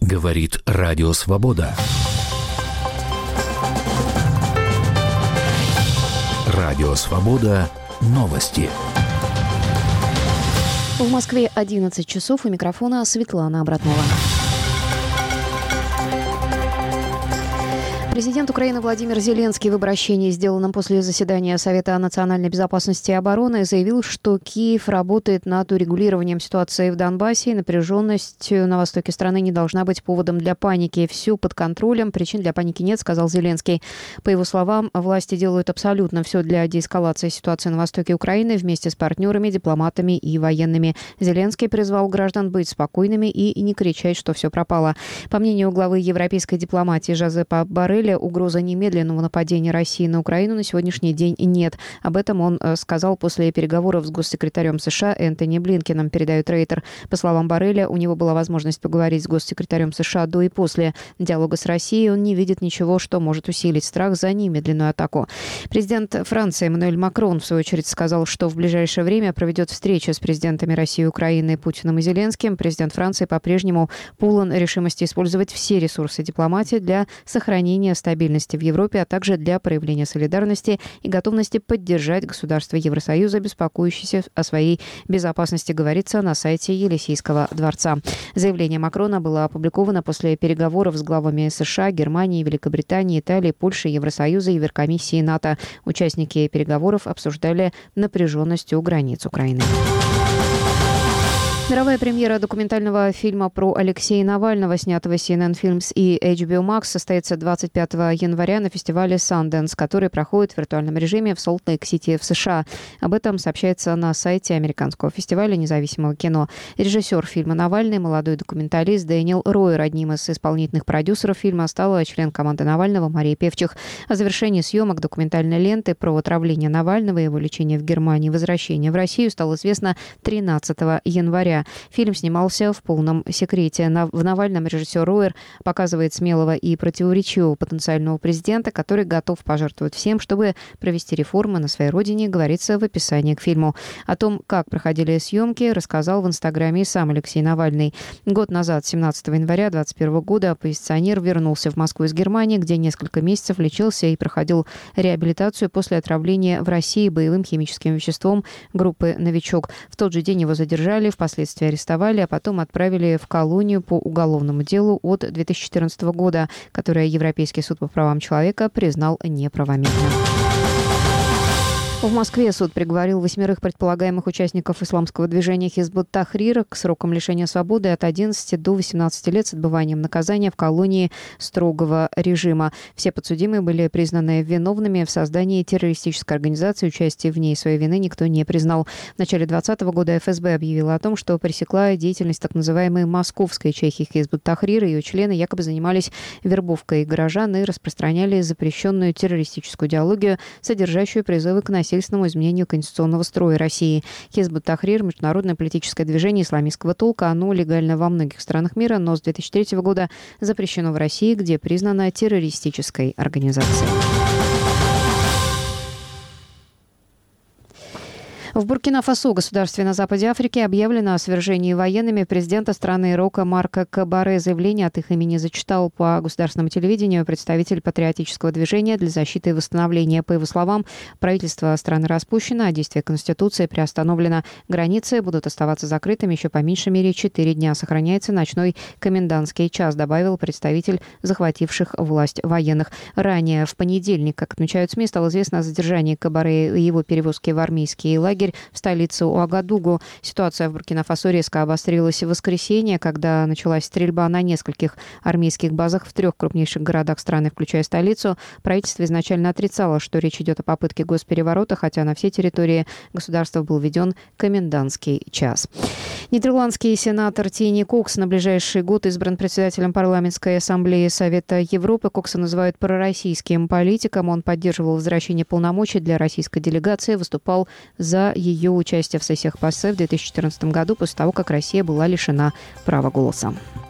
Говорит Радио Свобода. Радио Свобода. Новости. В Москве 11 часов. У микрофона Светлана Абратнова. Президент Украины Владимир Зеленский в обращении, сделанном после заседания Совета национальной безопасности и обороны, заявил, что Киев работает над урегулированием ситуации в Донбассе, и напряженность на востоке страны не должна быть поводом для паники. Все под контролем, причин для паники нет, сказал Зеленский. По его словам, власти делают абсолютно все для деэскалации ситуации на востоке Украины вместе с партнерами, дипломатами и военными. Зеленский призвал граждан быть спокойными и не кричать, что все пропало. По мнению главы европейской дипломатии Жозепа Борреля, угрозы немедленного нападения России на Украину на сегодняшний день нет. Об этом он сказал после переговоров с госсекретарем США Энтони Блинкеном, передает Рейтер. По словам Борреля, у него была возможность поговорить с госсекретарем США до и после диалога с Россией. Он не видит ничего, что может усилить страх за немедленную атаку. Президент Франции Эммануэль Макрон, в свою очередь, сказал, что в ближайшее время проведет встречи с президентами России и Украины Путиным и Зеленским. Президент Франции по-прежнему полон решимости использовать все ресурсы дипломатии для сохранения стабильности в Европе, а также для проявления солидарности и готовности поддержать государства Евросоюза, беспокоящиеся о своей безопасности, говорится на сайте Елисейского дворца. Заявление Макрона было опубликовано после переговоров с главами США, Германии, Великобритании, Италии, Польши, Евросоюза и Еврокомиссии НАТО. Участники переговоров обсуждали напряженность у границ Украины. Мировая премьера документального фильма про Алексея Навального, снятого CNN Films и HBO Max, состоится 25 января на фестивале Sundance, который проходит в виртуальном режиме в Солт-Лейк-Сити в США. Об этом сообщается на сайте американского фестиваля независимого кино. Режиссер фильма «Навальный», молодой документалист Дэниел Ройер, одним из исполнительных продюсеров фильма стала член команды Навального Мария Певчих. О завершении съемок документальной ленты про отравление Навального, его лечение в Германии и возвращение в Россию стало известно 13 января. Фильм снимался в полном секрете. В «Навальном» режиссер Ройер показывает смелого и противоречивого потенциального президента, который готов пожертвовать всем, чтобы провести реформы на своей родине, говорится в описании к фильму. О том, как проходили съемки, рассказал в Инстаграме и сам Алексей Навальный. Год назад, 17 января 2021 года, оппозиционер вернулся в Москву из Германии, где несколько месяцев лечился и проходил реабилитацию после отравления в России боевым химическим веществом группы «Новичок». В тот же день его задержали, впоследствии арестовали, а потом отправили в колонию по уголовному делу от 2014 года, которое Европейский суд по правам человека признал неправомерным. В Москве суд приговорил 8 предполагаемых участников исламского движения Хизб ут-Тахрир к срокам лишения свободы от 11 до 18 лет с отбыванием наказания в колонии строгого режима. Все подсудимые были признаны виновными в создании террористической организации. Участие в ней своей вины никто не признал. В начале 2020 года ФСБ объявила о том, что пресекла деятельность так называемой московской ячейки Хизб ут-Тахрир. Ее члены якобы занимались вербовкой горожан и распространяли запрещенную террористическую идеологию, содержащую призывы к насилию, изменению конституционного строя России. Хизб ут-Тахрир – международное политическое движение исламистского толка. Оно легально во многих странах мира, но с 2003 года запрещено в России, где признано террористической организацией. В Буркина-Фасо, государстве на западе Африки, объявлено о свержении военными президента страны Рока Марка Кабаре. Заявление от их имени зачитал по государственному телевидению представитель патриотического движения для защиты и восстановления. По его словам, правительство страны распущено, а действие Конституции приостановлено. Границы будут оставаться закрытыми еще по меньшей мере 4 дня. Сохраняется ночной комендантский час, добавил представитель захвативших власть военных. Ранее, в понедельник, как отмечают СМИ, стало известно о задержании Кабаре и его перевозке в армейский лагерь в столицу Уагадугу. Ситуация в Буркина-Фасо резко обострилась в воскресенье, когда началась стрельба на нескольких армейских базах в 3 крупнейших городах страны, включая столицу. Правительство изначально отрицало, что речь идет о попытке госпереворота, хотя на всей территории государства был введен комендантский час. Нидерландский сенатор Тини Кокс на ближайший год избран председателем парламентской ассамблеи Совета Европы. Кокса называют пророссийским политиком. Он поддерживал возвращение полномочий для российской делегации, выступал за ее участие в сессиях ПАСЕ в 2014 году, после того, как Россия была лишена права голоса.